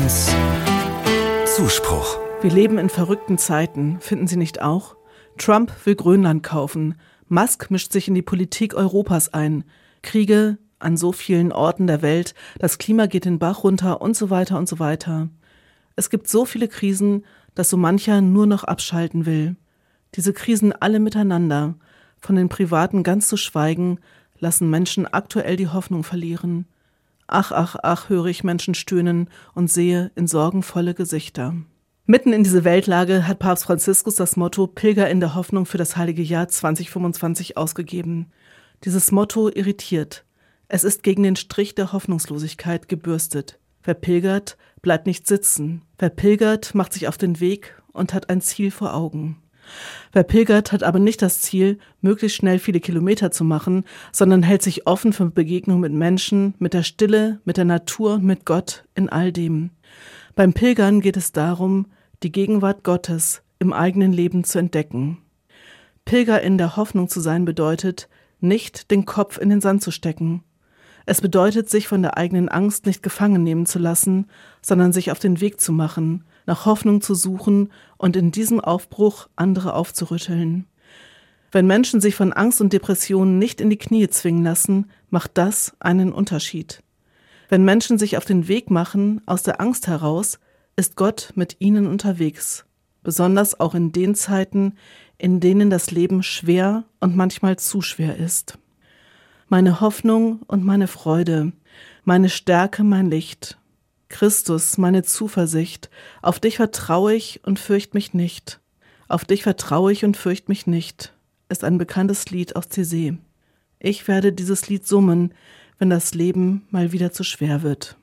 1 Zuspruch. Wir leben in verrückten Zeiten, finden Sie nicht auch? Trump will Grönland kaufen. Musk mischt sich in die Politik Europas ein. Kriege an so vielen Orten der Welt, das Klima geht den Bach runter und so weiter und so weiter. Es gibt so viele Krisen, dass so mancher nur noch abschalten will. Diese Krisen alle miteinander, von den Privaten ganz zu schweigen, lassen Menschen aktuell die Hoffnung verlieren. Ach, ach, ach, höre ich Menschen stöhnen und sehe in sorgenvolle Gesichter. Mitten in diese Weltlage hat Papst Franziskus das Motto Pilger in der Hoffnung für das heilige Jahr 2025 ausgegeben. Dieses Motto irritiert. Es ist gegen den Strich der Hoffnungslosigkeit gebürstet. Wer pilgert, bleibt nicht sitzen. Wer pilgert, macht sich auf den Weg und hat ein Ziel vor Augen. Wer pilgert, hat aber nicht das Ziel, möglichst schnell viele Kilometer zu machen, sondern hält sich offen für Begegnung mit Menschen, mit der Stille, mit der Natur und mit Gott in all dem. Beim Pilgern geht es darum, die Gegenwart Gottes im eigenen Leben zu entdecken. Pilger in der Hoffnung zu sein bedeutet, nicht den Kopf in den Sand zu stecken. Es bedeutet, sich von der eigenen Angst nicht gefangen nehmen zu lassen, sondern sich auf den Weg zu machen, nach Hoffnung zu suchen und in diesem Aufbruch andere aufzurütteln. Wenn Menschen sich von Angst und Depressionen nicht in die Knie zwingen lassen, macht das einen Unterschied. Wenn Menschen sich auf den Weg machen, aus der Angst heraus, ist Gott mit ihnen unterwegs. Besonders auch in den Zeiten, in denen das Leben schwer und manchmal zu schwer ist. Meine Hoffnung und meine Freude, meine Stärke, mein Licht. Christus, meine Zuversicht, auf dich vertraue ich und fürcht mich nicht. Auf dich vertraue ich und fürcht mich nicht, ist ein bekanntes Lied aus CC. Ich werde dieses Lied summen, wenn das Leben mal wieder zu schwer wird.